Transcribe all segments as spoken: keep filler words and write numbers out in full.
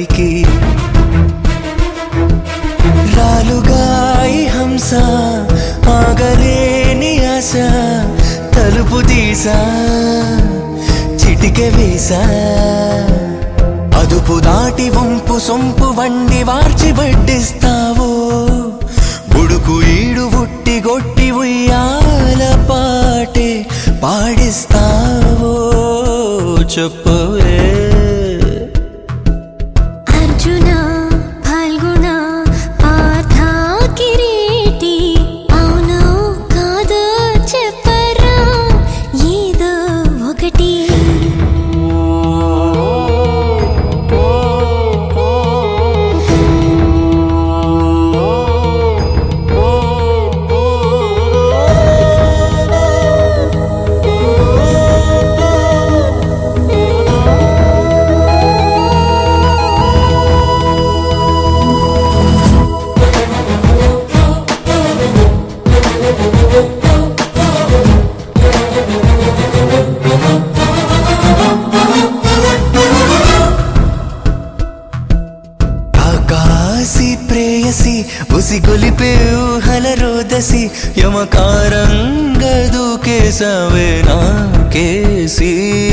పైకి రాలుగాయి హంస ఆగలేని ఆశ తలుపు తీసా చిటికె వేసా అదుపు దాటి వంపు సొంపు వండి వార్చి వడ్డిస్తావో బుడుకు ఈడు ఉట్టి గొట్టి ఉయ్యాల పాటే పాడిస్తావో చెప్పవే అర్జున ఫల్గుణ పార్థ కిరీటి అవును కాదు చెప్పరా ఏదో ఒకటి ఆకాశి ప్రేయసి ఉసి గొలిపే ఊహల రోదసి యమకారంగా దూకేసవే నాకేసి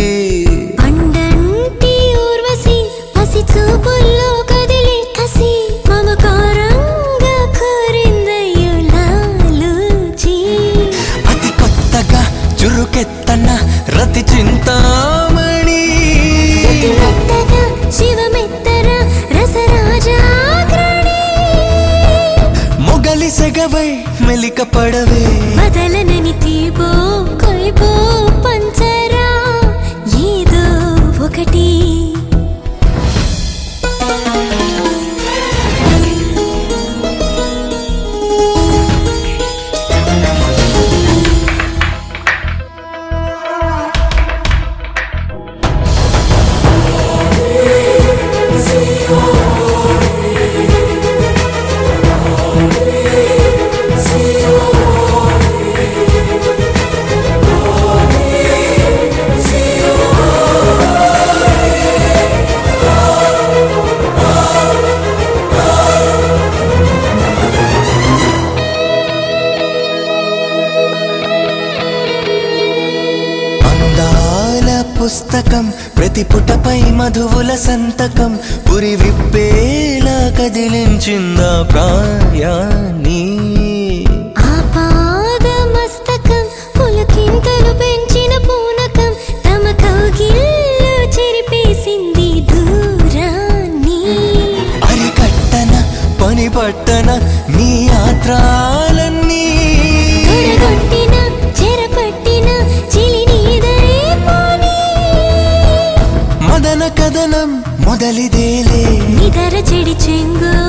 అండంటి ఊర్వశి పసి చూపుల్లో కదిలి కసి మమకారంగా కోరిందయ్యో లాలూచి అతి కొత్తగా చురుకెత్తన రతి చింతామణి మెత్తగా శివమెత్తర రసరాజాగ్రణి మొగలి సెగవై మెలిక పడవే బదలనని తీపో కొయ్పో పంచరా ఏదో ఒకటి అందాల పుస్తకం ప్రతి పుటపై మధువుల సంతకం పురి విప్పేలా కదిలించిందా ప్రాయాన్ని ఆపాద మస్తకం పులకింతలు పెంచిన పూనకం తమ కౌగిల్లో చెరిపేసింది దూరాన్ని అరికట్టన పని పట్టన నీ ఆత్రాలన్నీ తొడగొట్టిన చెరపట్టిన చిలినీదరే పోనీ మదన కదనం మొదలిదేలే నిదర చెడి చెంగు